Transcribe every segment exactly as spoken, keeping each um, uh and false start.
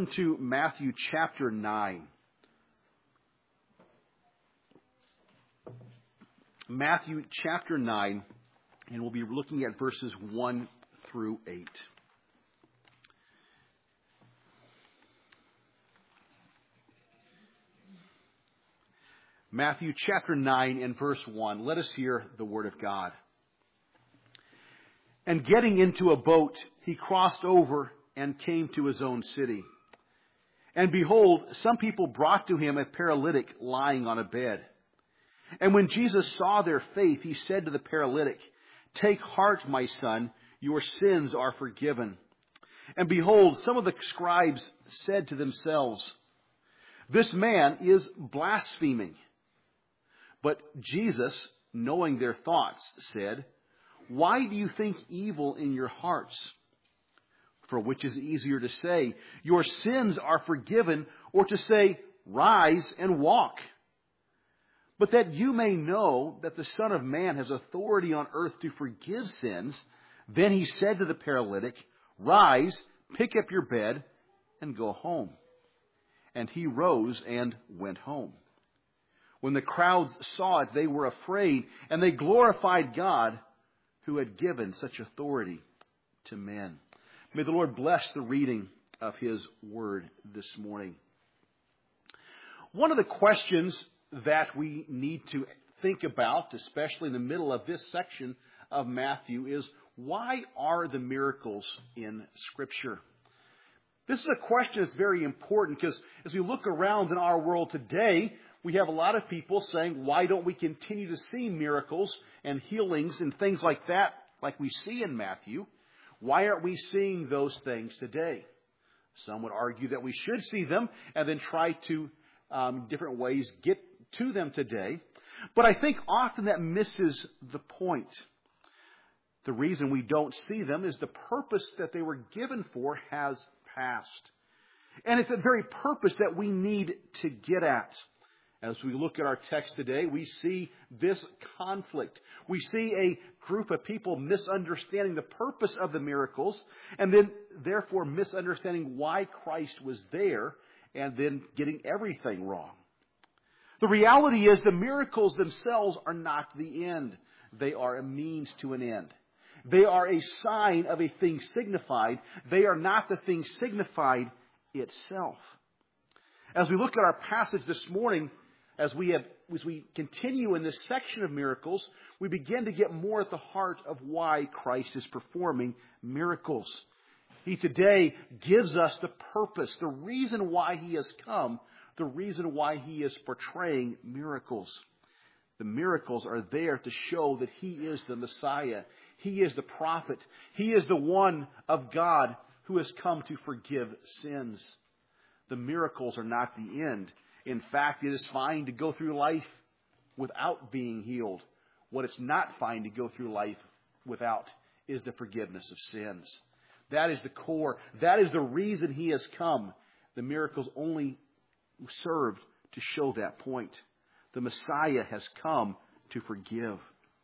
turn to Matthew chapter nine. Matthew chapter nine, and we'll be looking at verses one through eight. Matthew chapter nine and verse one. Let us hear the word of God. And getting into a boat, he crossed over and came to his own city. And behold, some people brought to him a paralytic lying on a bed. And when Jesus saw their faith, he said to the paralytic, "Take heart, my son, your sins are forgiven." And behold, some of the scribes said to themselves, "This man is blaspheming." But Jesus, knowing their thoughts, said, "Why do you think evil in your hearts? For which is easier to say, 'Your sins are forgiven,' or to say, 'Rise and walk'? But that you may know that the Son of Man has authority on earth to forgive sins," then he said to the paralytic, "Rise, pick up your bed, and go home." And he rose and went home. When the crowds saw it, they were afraid, and they glorified God, who had given such authority to men. May the Lord bless the reading of His Word this morning. One of the questions that we need to think about, especially in the middle of this section of Matthew, is why are the miracles in Scripture? This is a question that's very important because as we look around in our world today, we have a lot of people saying, why don't we continue to see miracles and healings and things like that, like we see in Matthew? Why aren't we seeing those things today? Some would argue that we should see them and then try to, um, different ways, get to them today. But I think often that misses the point. The reason we don't see them is the purpose that they were given for has passed. And it's the very purpose that we need to get at. As we look at our text today, we see this conflict. We see a group of people misunderstanding the purpose of the miracles and then therefore misunderstanding why Christ was there and then getting everything wrong. The reality is the miracles themselves are not the end. They are a means to an end. They are a sign of a thing signified. They are not the thing signified itself. As we look at our passage this morning, As we have, as we continue in this section of miracles, we begin to get more at the heart of why Christ is performing miracles. He today gives us the purpose, the reason why He has come, the reason why He is portraying miracles. The miracles are there to show that He is the Messiah. He is the prophet. He is the one of God who has come to forgive sins. The miracles are not the end. In fact, it is fine to go through life without being healed. What it's not fine to go through life without is the forgiveness of sins. That is the core. That is the reason He has come. The miracles only served to show that point. The Messiah has come to forgive.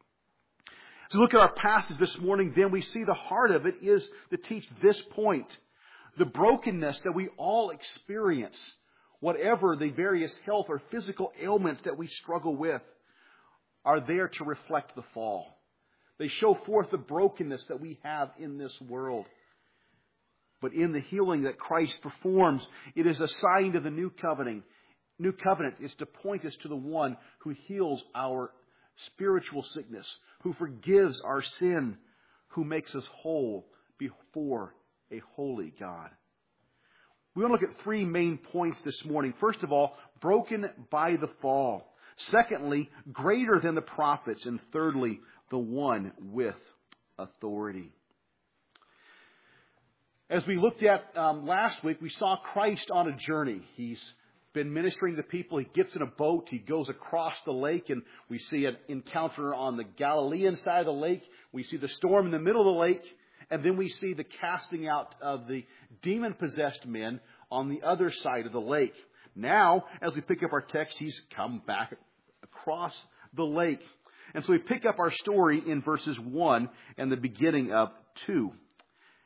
To look at our passage this morning, then we see the heart of it is to teach this point. The brokenness that we all experience, whatever the various health or physical ailments that we struggle with, are there to reflect the fall. They show forth the brokenness that we have in this world. But in the healing that Christ performs, it is a sign of the new covenant. New covenant is to point us to the one who heals our spiritual sickness, who forgives our sin, who makes us whole before a holy God. We want to look at three main points this morning. First of all, broken by the fall. Secondly, greater than the prophets. And thirdly, the one with authority. As we looked at um, last week, we saw Christ on a journey. He's been ministering to people. He gets in a boat. He goes across the lake, and we see an encounter on the Galilean side of the lake. We see the storm in the middle of the lake. And then we see the casting out of the demon-possessed men on the other side of the lake. Now, as we pick up our text, He's come back across the lake. And so we pick up our story in verses one and the beginning of two.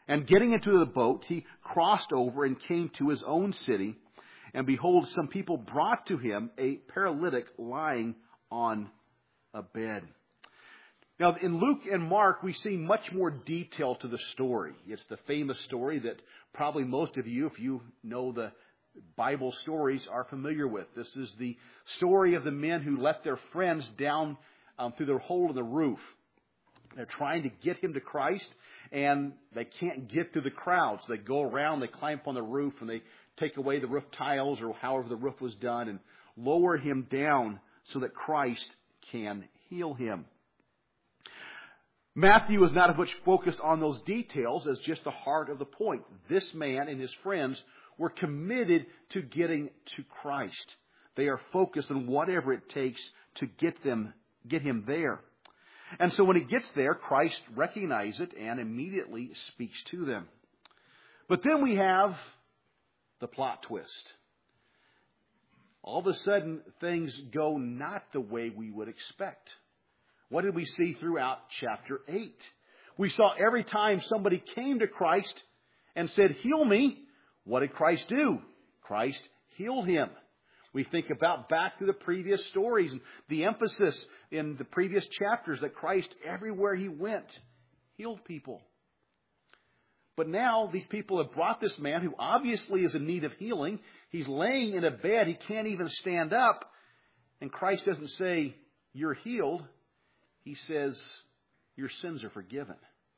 And getting into the boat, he crossed over and came to his own city. And behold, some people brought to him a paralytic lying on a bed. Now, in Luke and Mark, we see much more detail to the story. It's the famous story that probably most of you, if you know the Bible stories, are familiar with. This is the story of the men who let their friends down um, through the hole in the roof. They're trying to get him to Christ, and they can't get through the crowd. So they go around, they climb up on the roof, and they take away the roof tiles or however the roof was done and lower him down so that Christ can heal him. Matthew is not as much focused on those details as just the heart of the point. This man and his friends were committed to getting to Christ. They are focused on whatever it takes to get them, get him there. And so when he gets there, Christ recognizes it and immediately speaks to them. But then we have the plot twist. All of a sudden, things go not the way we would expect. What did we see throughout chapter eight? We saw every time somebody came to Christ and said, "Heal me," what did Christ do? Christ healed him. We think about back to the previous stories and the emphasis in the previous chapters that Christ, everywhere he went, healed people. But now these people have brought this man who obviously is in need of healing. He's laying in a bed. He can't even stand up. And Christ doesn't say, "You're healed." He says, "Your sins are forgiven."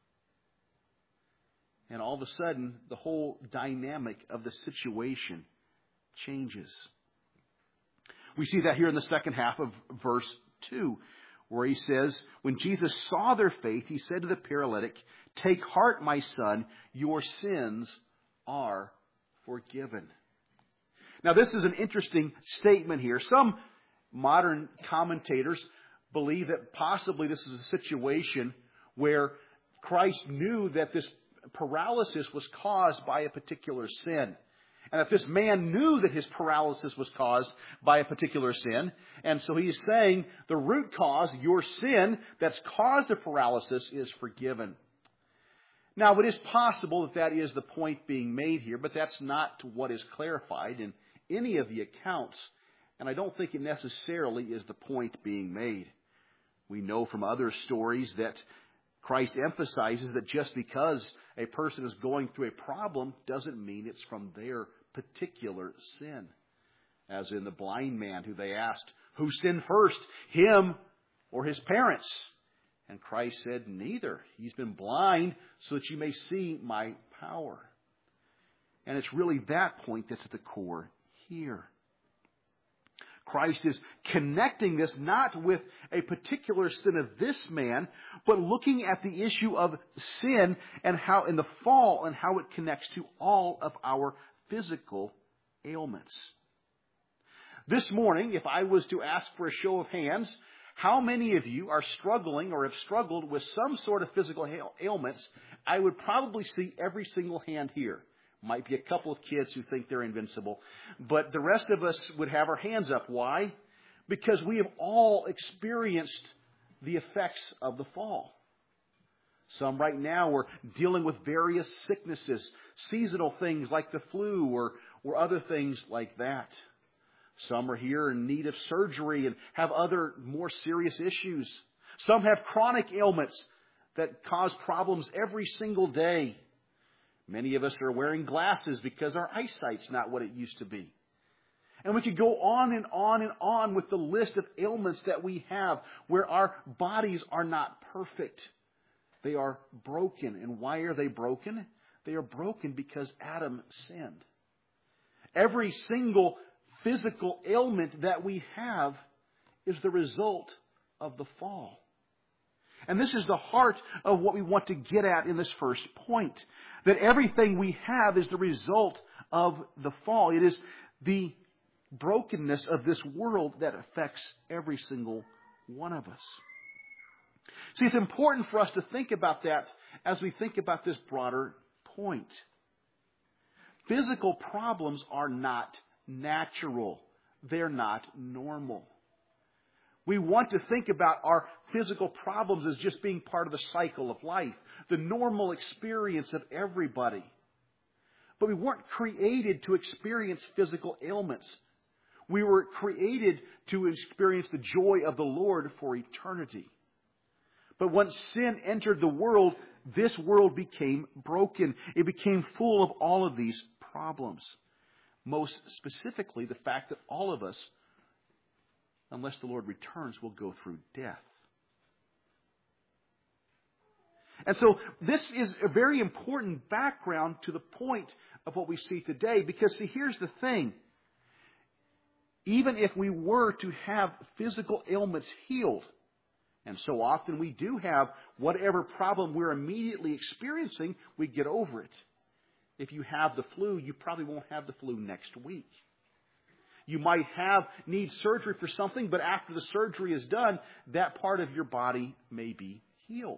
And all of a sudden, the whole dynamic of the situation changes. We see that here in the second half of verse two, where he says, when Jesus saw their faith, he said to the paralytic, "Take heart, my son, your sins are forgiven." Now, this is an interesting statement here. Some modern commentators believe that possibly this is a situation where Christ knew that this paralysis was caused by a particular sin. And that this man knew that his paralysis was caused by a particular sin. And so he's saying the root cause, your sin that's caused the paralysis, is forgiven. Now, it is possible that that is the point being made here, but that's not what is clarified in any of the accounts. And I don't think it necessarily is the point being made. We know from other stories that Christ emphasizes that just because a person is going through a problem doesn't mean it's from their particular sin. As in the blind man who they asked, who sinned first, him or his parents? And Christ said, neither. He's been blind so that you may see my power. And it's really that point that's at the core here. Christ is connecting this not with a particular sin of this man, but looking at the issue of sin and how in the fall and how it connects to all of our physical ailments. This morning, if I was to ask for a show of hands, how many of you are struggling or have struggled with some sort of physical ailments, I would probably see every single hand here. Might be a couple of kids who think they're invincible. But the rest of us would have our hands up. Why? Because we have all experienced the effects of the fall. Some right now are dealing with various sicknesses, seasonal things like the flu or, or other things like that. Some are here in need of surgery and have other more serious issues. Some have chronic ailments that cause problems every single day. Many of us are wearing glasses because our eyesight's not what it used to be. And we could go on and on and on with the list of ailments that we have where our bodies are not perfect. They are broken. And why are they broken? They are broken because Adam sinned. Every single physical ailment that we have is the result of the fall. And this is the heart of what we want to get at in this first point. That everything we have is the result of the fall. It is the brokenness of this world that affects every single one of us. See, it's important for us to think about that as we think about this broader point. Physical problems are not natural. They're not normal. We want to think about our physical problems as just being part of the cycle of life, the normal experience of everybody. But we weren't created to experience physical ailments. We were created to experience the joy of the Lord for eternity. But once sin entered the world, this world became broken. It became full of all of these problems. Most specifically, the fact that all of us, unless the Lord returns, will go through death. And so this is a very important background to the point of what we see today. Because, see, here's the thing. Even if we were to have physical ailments healed, and so often we do have whatever problem we're immediately experiencing, we get over it. If you have the flu, you probably won't have the flu next week. You might have need surgery for something, but after the surgery is done, that part of your body may be healed.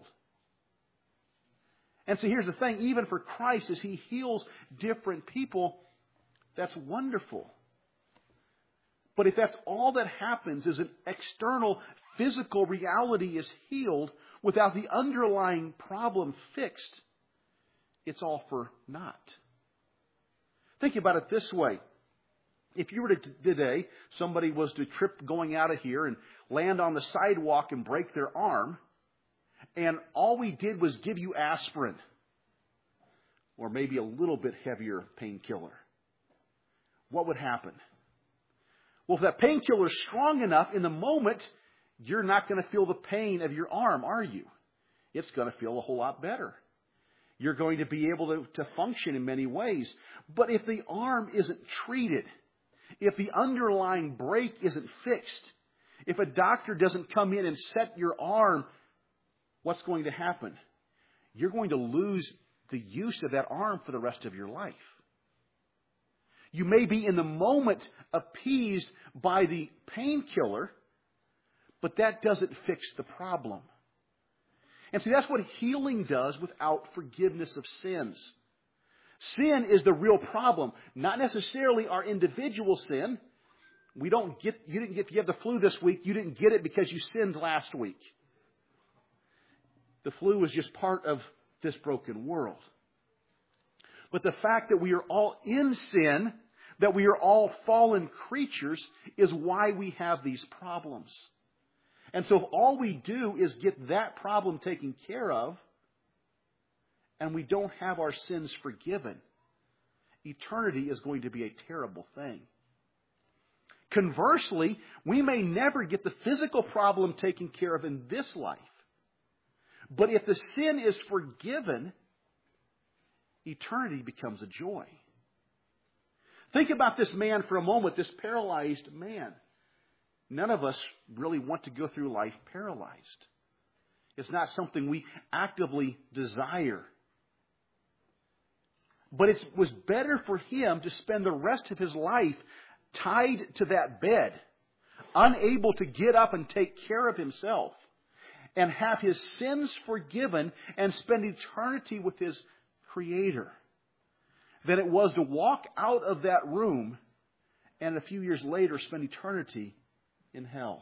And so here's the thing, even for Christ, as He heals different people, that's wonderful. But if that's all that happens is an external physical reality is healed without the underlying problem fixed, it's all for naught. Think about it this way. If you were to today, somebody was to trip going out of here and land on the sidewalk and break their arm, and all we did was give you aspirin, or maybe a little bit heavier painkiller, what would happen? Well, if that painkiller is strong enough, in the moment, you're not going to feel the pain of your arm, are you? It's going to feel a whole lot better. You're going to be able to, to function in many ways. But if the arm isn't treated, if the underlying break isn't fixed, if a doctor doesn't come in and set your arm, what's going to happen? You're going to lose the use of that arm for the rest of your life. You may be in the moment appeased by the painkiller, but that doesn't fix the problem. And see, that's what healing does without forgiveness of sins. Sin is the real problem, not necessarily our individual sin. We don't get, you didn't get, you have the flu this week, you didn't get it because you sinned last week. The flu was just part of this broken world. But the fact that we are all in sin, that we are all fallen creatures, is why we have these problems. And so if all we do is get that problem taken care of, and we don't have our sins forgiven, eternity is going to be a terrible thing. Conversely, we may never get the physical problem taken care of in this life. But if the sin is forgiven, eternity becomes a joy. Think about this man for a moment, this paralyzed man. None of us really want to go through life paralyzed. It's not something we actively desire. But it was better for him to spend the rest of his life tied to that bed, unable to get up and take care of himself, and have his sins forgiven and spend eternity with his Creator, than it was to walk out of that room and a few years later spend eternity in hell.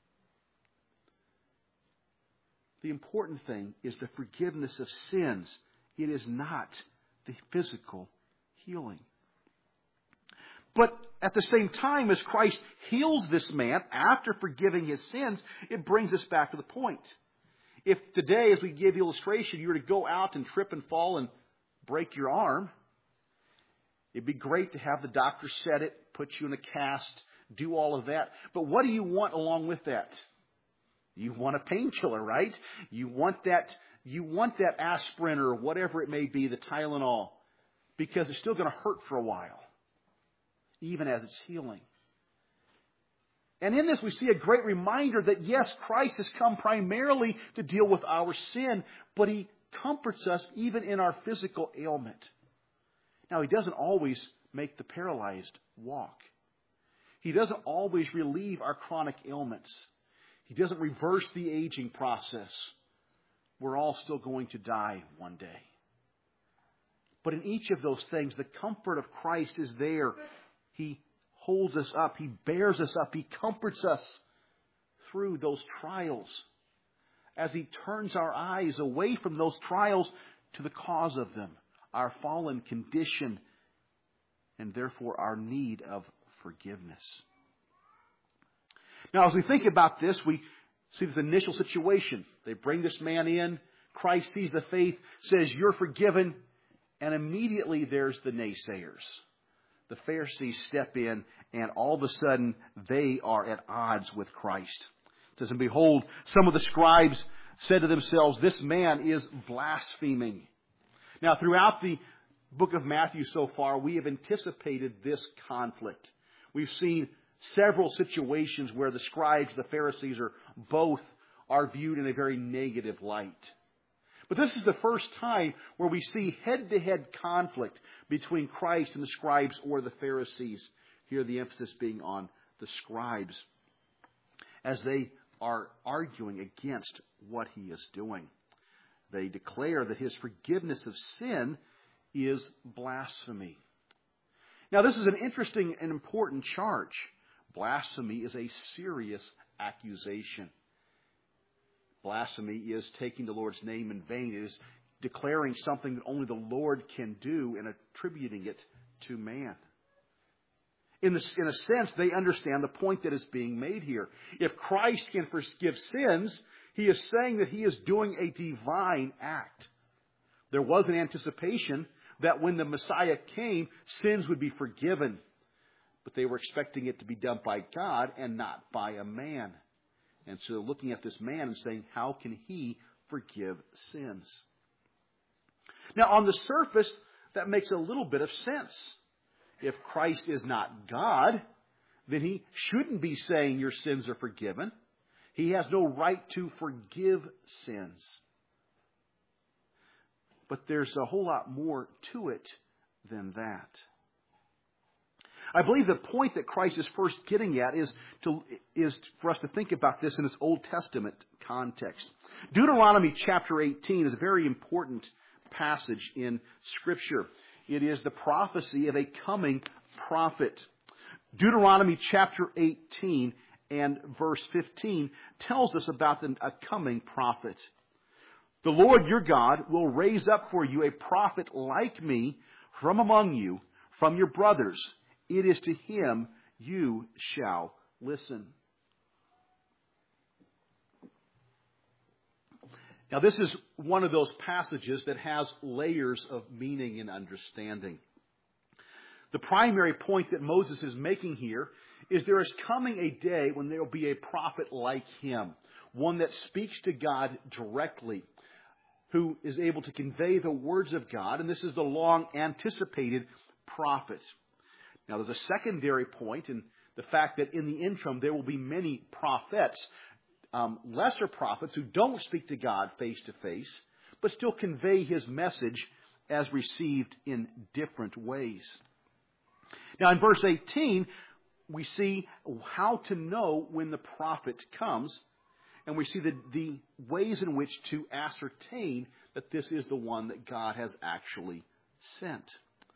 The important thing is the forgiveness of sins. It is not the physical healing. But at the same time as Christ heals this man after forgiving his sins, it brings us back to the point. If today, as we gave the illustration, you were to go out and trip and fall and break your arm, it'd be great to have the doctor set it, put you in a cast, do all of that. But what do you want along with that? You want a painkiller, right? You want that, you want that aspirin or whatever it may be, the Tylenol, because it's still going to hurt for a while, even as it's healing. And in this we see a great reminder that yes, Christ has come primarily to deal with our sin, but He comforts us even in our physical ailment. Now, He doesn't always make the paralyzed walk. He doesn't always relieve our chronic ailments. He doesn't reverse the aging process. We're all still going to die one day. But in each of those things, the comfort of Christ is there. He holds us up. He bears us up. He comforts us through those trials, as He turns our eyes away from those trials to the cause of them, our fallen condition, and therefore our need of forgiveness. Now, as we think about this, we see this initial situation. They bring this man in. Christ sees the faith, says, "You're forgiven." And immediately there's the naysayers. The Pharisees step in, and all of a sudden they are at odds with Christ. It says, "And behold, some of the scribes said to themselves, 'This man is blaspheming.'" Now, throughout the book of Matthew so far, we have anticipated this conflict. We've seen several situations where the scribes, the Pharisees, or both are viewed in a very negative light. But this is the first time where we see head-to-head conflict between Christ and the scribes or the Pharisees. Here the emphasis being on the scribes, as they are arguing against what He is doing. They declare that His forgiveness of sin is blasphemy. Now, this is an interesting and important charge. Blasphemy is a serious accusation. Blasphemy is taking the Lord's name in vain. It is declaring something that only the Lord can do and attributing it to man. In, the, in a sense, they understand the point that is being made here. If Christ can forgive sins, He is saying that He is doing a divine act. There was an anticipation that when the Messiah came, sins would be forgiven. But they were expecting it to be done by God and not by a man. And so they're looking at this man and saying, how can He forgive sins? Now, on the surface, that makes a little bit of sense. If Christ is not God, then He shouldn't be saying your sins are forgiven. He has no right to forgive sins. But there's a whole lot more to it than that. I believe the point that Christ is first getting at is to is for us to think about this in its Old Testament context. Deuteronomy chapter eighteen is a very important passage in Scripture. It is the prophecy of a coming prophet. Deuteronomy chapter eighteen and verse fifteen tells us about a coming prophet. "The Lord your God will raise up for you a prophet like me from among you, from your brothers. It is to him you shall listen." Now, this is one of those passages that has layers of meaning and understanding. The primary point that Moses is making here is there is coming a day when there will be a prophet like him, one that speaks to God directly, who is able to convey the words of God, and this is the long anticipated prophet. Now, there's a secondary point in the fact that in the interim there will be many prophets, um, lesser prophets, who don't speak to God face to face, but still convey His message as received in different ways. Now, in verse eighteen, we see how to know when the prophet comes, and we see the, the ways in which to ascertain that this is the one that God has actually sent.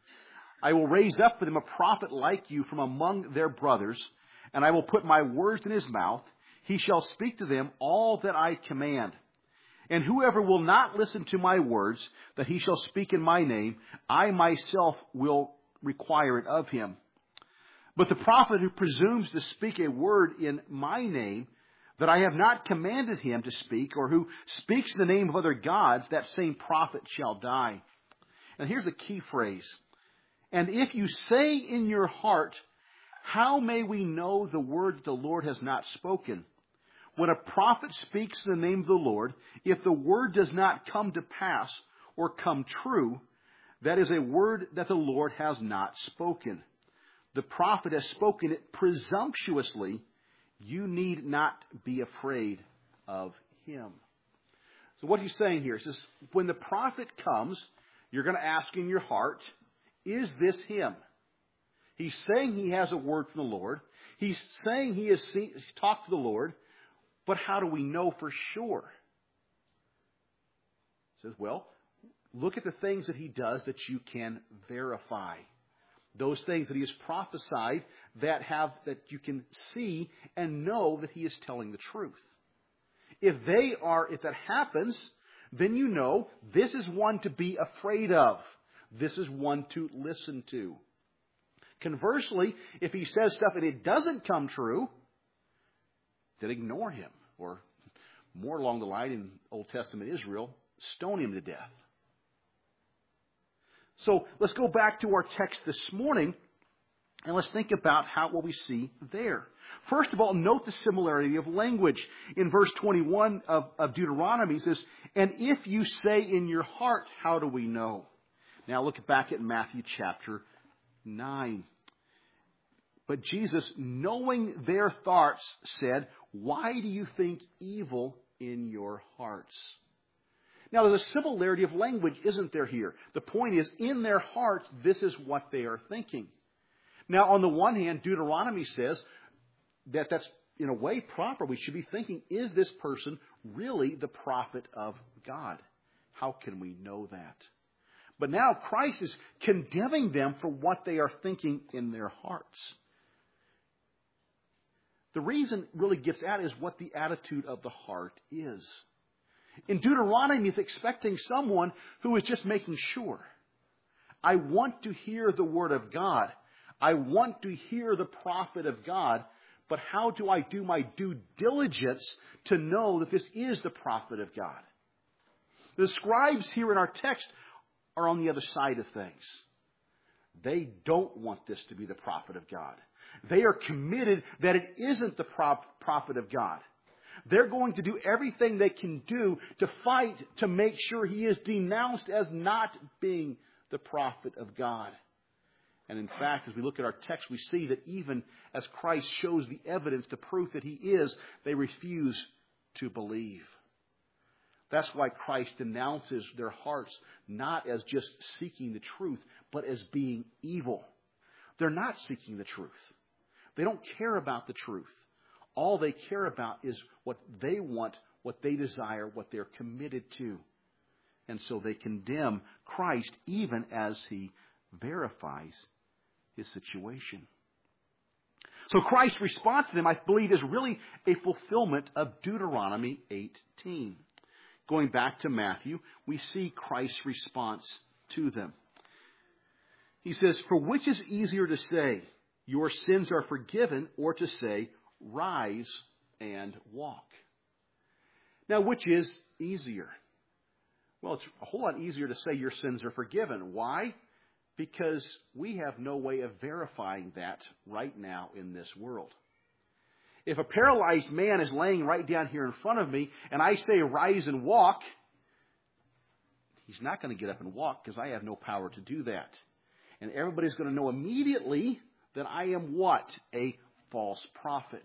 "I will raise up for them a prophet like you from among their brothers, and I will put my words in his mouth. He shall speak to them all that I command. And whoever will not listen to my words that he shall speak in my name, I myself will require it of him. But the prophet who presumes to speak a word in my name that I have not commanded him to speak, or who speaks in the name of other gods, that same prophet shall die." And here's the key phrase. "And if you say in your heart, how may we know the word that the Lord has not spoken? When a prophet speaks in the name of the Lord, if the word does not come to pass or come true, that is a word that the Lord has not spoken. The prophet has spoken it presumptuously. You need not be afraid of him." So what he's saying here is, when the prophet comes, you're going to ask in your heart, is this him? He's saying he has a word from the Lord. He's saying he has seen, talked to the Lord. But how do we know for sure? He says, well, look at the things that he does that you can verify. Those things that he has prophesied that have, that you can see and know that he is telling the truth. If they are, if that happens, then you know this is one to be afraid of. This is one to listen to. Conversely, if he says stuff and it doesn't come true, then ignore him. Or more along the line in Old Testament Israel, stone him to death. So let's go back to our text this morning and let's think about how what we see there. First of all, note the similarity of language. In verse twenty-one of, of Deuteronomy it says, "And if you say in your heart, how do we know?" Now look back at Matthew chapter nine. But Jesus, knowing their thoughts, said, "Why do you think evil in your hearts?" Now, there's a similarity of language, isn't there here? The point is, in their hearts, this is what they are thinking. Now, on the one hand, Deuteronomy says that that's, in a way, proper. We should be thinking, is this person really the prophet of God? How can we know that? But now Christ is condemning them for what they are thinking in their hearts. The reason it really gets at is what the attitude of the heart is. In Deuteronomy, it's expecting someone who is just making sure. I want to hear the word of God. I want to hear the prophet of God. But how do I do my due diligence to know that this is the prophet of God? The scribes here in our text are on the other side of things. They don't want this to be the prophet of God. They are committed that it isn't the prophet of God. They're going to do everything they can do to fight to make sure he is denounced as not being the prophet of God. And in fact, as we look at our text, we see that even as Christ shows the evidence to prove that he is, they refuse to believe. That's why Christ denounces their hearts not as just seeking the truth, but as being evil. They're not seeking the truth. They don't care about the truth. All they care about is what they want, what they desire, what they're committed to. And so they condemn Christ even as he verifies his situation. So Christ's response to them, I believe, is really a fulfillment of Deuteronomy eighteen. Going back to Matthew, we see Christ's response to them. He says, "For which is easier to say, your sins are forgiven, or to say, rise and walk?" Now, which is easier? Well, it's a whole lot easier to say your sins are forgiven. Why? Because we have no way of verifying that right now in this world. If a paralyzed man is laying right down here in front of me and I say rise and walk, he's not going to get up and walk because I have no power to do that. And everybody's going to know immediately that I am what? A false prophet.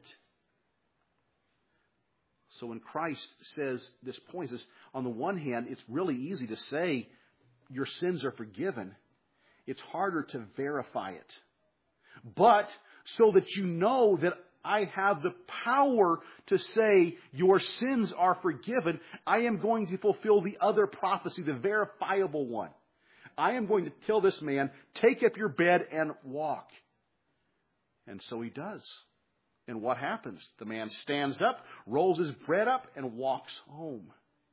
So when Christ says this point, he says, on the one hand, it's really easy to say your sins are forgiven. It's harder to verify it. But so that you know that I have the power to say your sins are forgiven, I am going to fulfill the other prophecy, the verifiable one. I am going to tell this man, take up your bed and walk. And so he does. And what happens? The man stands up, rolls his bread up, and walks home.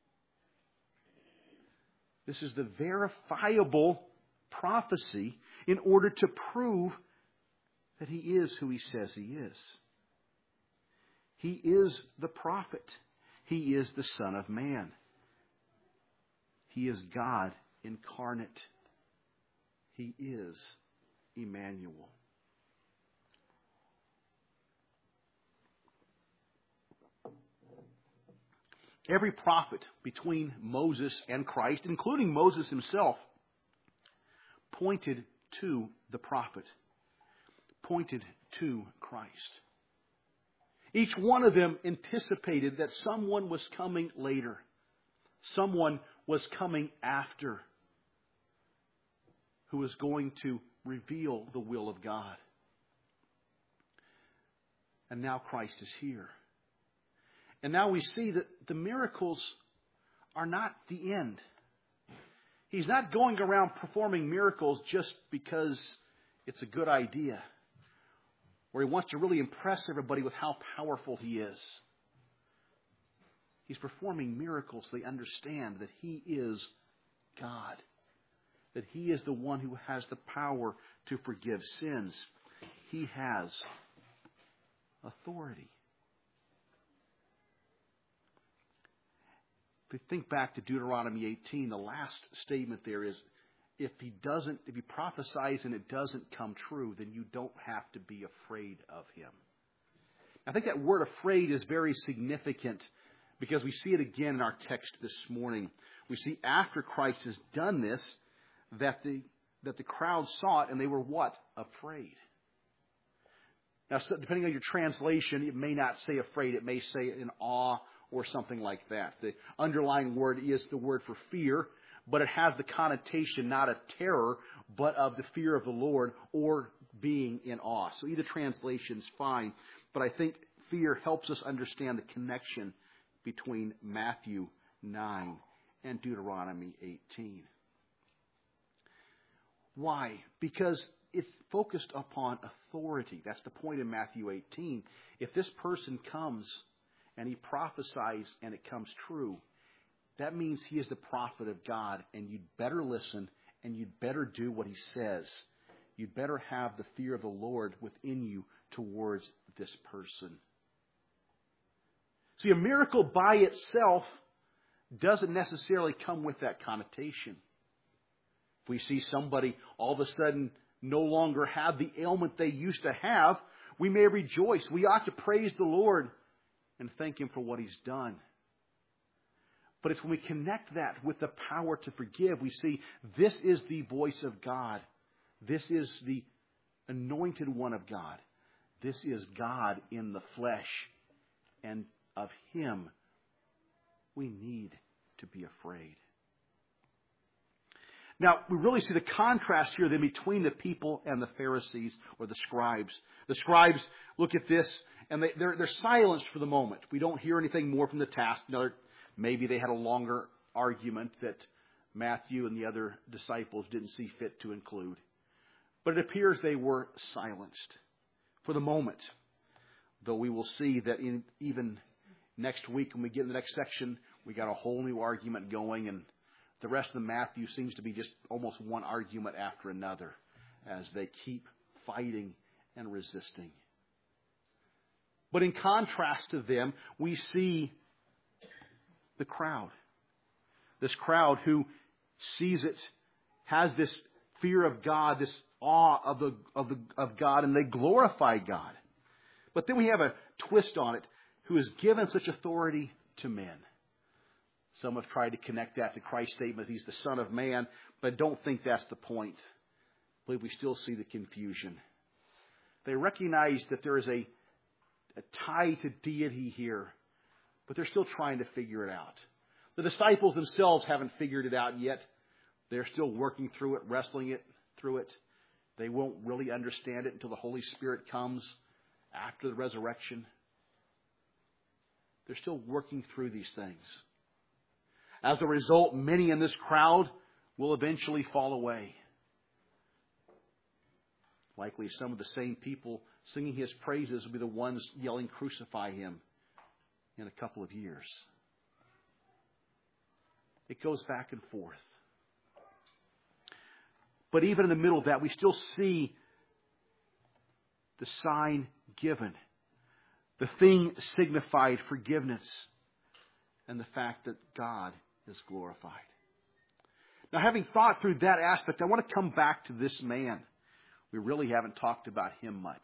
This is the verifiable prophecy in order to prove that he is who he says he is. He is the prophet. He is the Son of Man. He is God incarnate. He is Emmanuel. Every prophet between Moses and Christ, including Moses himself, pointed to the prophet, pointed to Christ. Each one of them anticipated that someone was coming later. Someone was coming after who was going to reveal the will of God. And now Christ is here. And now we see that the miracles are not the end. He's not going around performing miracles just because it's a good idea, or he wants to really impress everybody with how powerful he is. He's performing miracles so they understand that he is God, that he is the one who has the power to forgive sins. He has authority. If we think back to Deuteronomy eighteen, the last statement there is, if he doesn't, if he prophesies and it doesn't come true, then you don't have to be afraid of him. I think that word afraid is very significant because we see it again in our text this morning. We see after Christ has done this, that the that the crowd saw it and they were what? Afraid. Now, so depending on your translation, it may not say afraid. It may say in awe or something like that. The underlying word is the word for fear, but it has the connotation not of terror, but of the fear of the Lord or being in awe. So either translation is fine, but I think fear helps us understand the connection between Matthew nine and Deuteronomy eighteen. Why? Because it's focused upon authority. That's the point in Matthew eighteen. If this person comes and he prophesies and it comes true, that means he is the prophet of God, and you'd better listen and you'd better do what he says. You'd better have the fear of the Lord within you towards this person. See, a miracle by itself doesn't necessarily come with that connotation. If we see somebody all of a sudden no longer have the ailment they used to have, we may rejoice. We ought to praise the Lord and thank him for what he's done. But it's when we connect that with the power to forgive, we see this is the voice of God. This is the anointed one of God. This is God in the flesh. And of him, we need to be afraid. Now, we really see the contrast here then between the people and the Pharisees or the scribes. The scribes look at this and they, they're, they're silenced for the moment. We don't hear anything more from the task. Another, maybe they had a longer argument that Matthew and the other disciples didn't see fit to include. But it appears they were silenced for the moment. Though we will see that in, even next week when we get in the next section, we got a whole new argument going, and the rest of the Matthew seems to be just almost one argument after another as they keep fighting and resisting. But in contrast to them, we see the crowd. This crowd who sees it, has this fear of God, this awe of the of the of God, and they glorify God. But then we have a twist on it, who has given such authority to men. Some have tried to connect that to Christ's statement, he's the Son of Man, but don't think that's the point. I believe we still see the confusion. They recognize that there is a, a tie to deity here, but they're still trying to figure it out. The disciples themselves haven't figured it out yet. They're still working through it, wrestling it through it. They won't really understand it until the Holy Spirit comes after the resurrection. They're still working through these things. As a result, many in this crowd will eventually fall away. Likely some of the same people singing his praises will be the ones yelling, "Crucify him," in a couple of years. It goes back and forth. But even in the middle of that, we still see the sign given. The thing signified forgiveness. And the fact that God is glorified. Now, having thought through that aspect, I want to come back to this man. We really haven't talked about him much.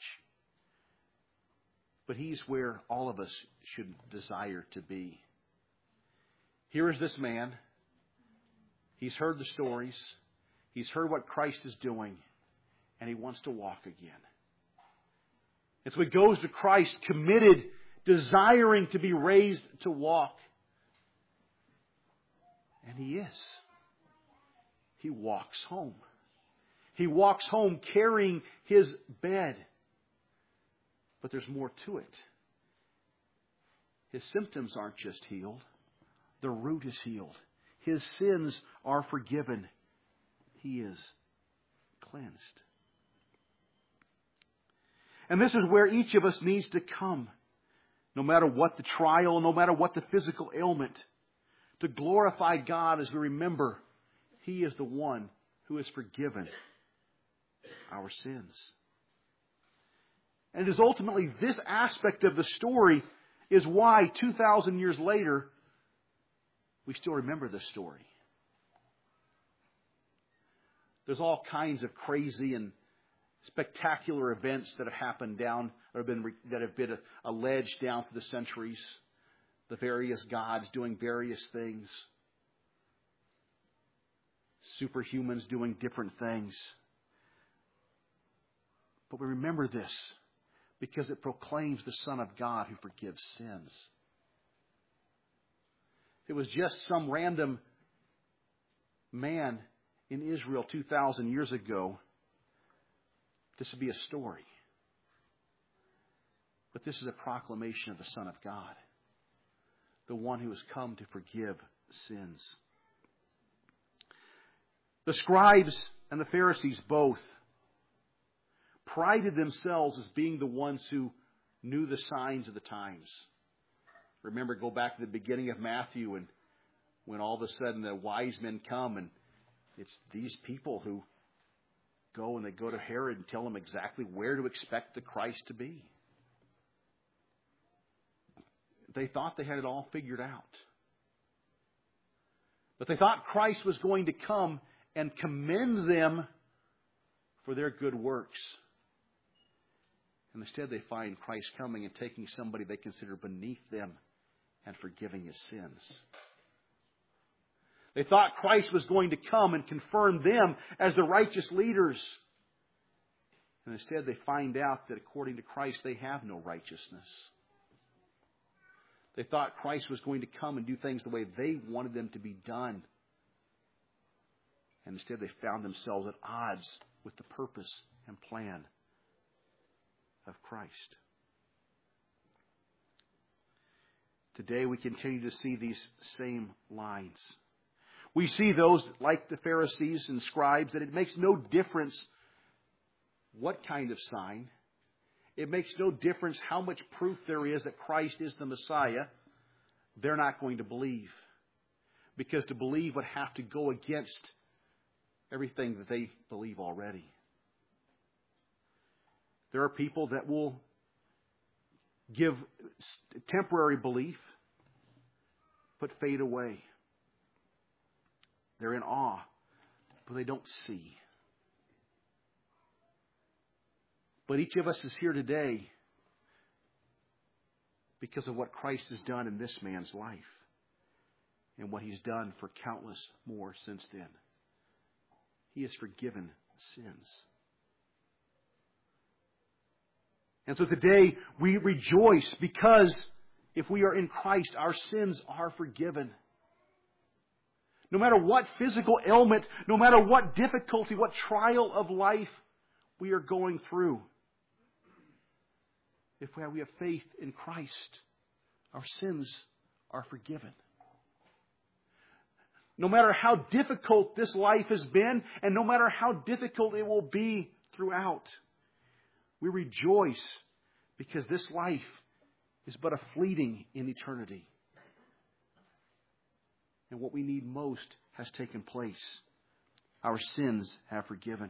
But he's where all of us should desire to be. Here is this man. He's heard the stories. He's heard what Christ is doing. And he wants to walk again. And so he goes to Christ committed, desiring to be raised to walk. And he is. He walks home. He walks home carrying his bed. But there's more to it. His symptoms aren't just healed. The root is healed. His sins are forgiven. He is cleansed. And this is where each of us needs to come, no matter what the trial, no matter what the physical ailment, to glorify God as we remember He is the one who has forgiven our sins. And it is ultimately this aspect of the story is why two thousand years later, we still remember this story. There's all kinds of crazy and spectacular events that have happened down, that have been, that have been alleged down through the centuries. The various gods doing various things. Superhumans doing different things. But we remember this because it proclaims the Son of God who forgives sins. It was just some random man in Israel two thousand years ago. This would be a story. But this is a proclamation of the Son of God, the one who has come to forgive sins. The scribes and the Pharisees both prided themselves as being the ones who knew the signs of the times. Remember, go back to the beginning of Matthew, and when all of a sudden the wise men come, and it's these people who go and they go to Herod and tell him exactly where to expect the Christ to be. They thought they had it all figured out. But they thought Christ was going to come and commend them for their good works. And instead they find Christ coming and taking somebody they consider beneath them and forgiving his sins. They thought Christ was going to come and confirm them as the righteous leaders. And instead they find out that according to Christ they have no righteousness. They thought Christ was going to come and do things the way they wanted them to be done. And instead they found themselves at odds with the purpose and plan of Christ. Today we continue to see these same lines. We see those, like the Pharisees and scribes, that it makes no difference what kind of sign. It makes no difference how much proof there is that Christ is the Messiah. They're not going to believe. Because to believe would have to go against everything that they believe already. There are people that will give temporary belief, but fade away. They're in awe, but they don't see. But each of us is here today because of what Christ has done in this man's life and what He's done for countless more since then. He has forgiven sins. And so today we rejoice because if we are in Christ, our sins are forgiven. No matter what physical ailment, no matter what difficulty, what trial of life we are going through, if we have faith in Christ, our sins are forgiven. No matter how difficult this life has been, and no matter how difficult it will be throughout, we rejoice because this life is but a fleeting in eternity. And what we need most has taken place. Our sins have forgiven.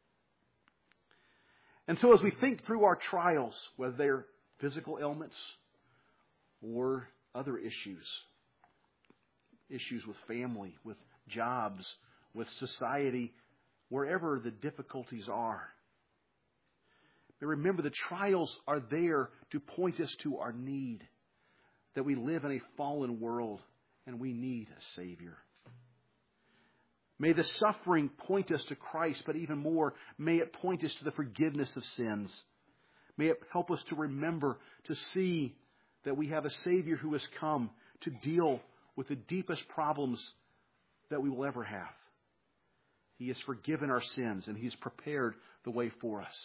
And so as we think through our trials, whether they're physical ailments or other issues, issues with family, with jobs, with society, wherever the difficulties are, but remember the trials are there to point us to our need, that we live in a fallen world and we need a Savior. May the suffering point us to Christ, but even more, may it point us to the forgiveness of sins. May it help us to remember, to see that we have a Savior who has come to deal with the deepest problems that we will ever have. He has forgiven our sins and He's prepared the way for us.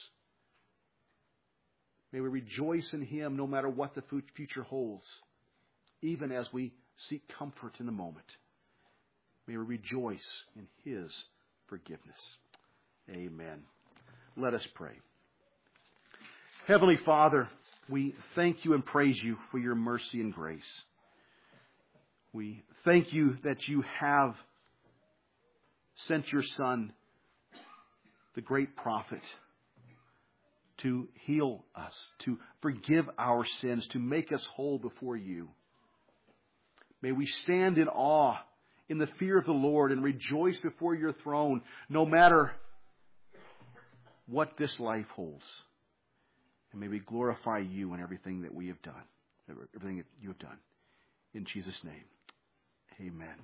May we rejoice in Him no matter what the future holds, even as we seek comfort in the moment. May we rejoice in His forgiveness. Amen. Let us pray. Heavenly Father, we thank you and praise you for your mercy and grace. We thank you that you have sent your Son, the great prophet, to heal us, to forgive our sins, to make us whole before you. May we stand in awe, in the fear of the Lord, and rejoice before your throne, no matter what this life holds. And may we glorify you in everything that we have done, everything that you have done. In Jesus' name, amen.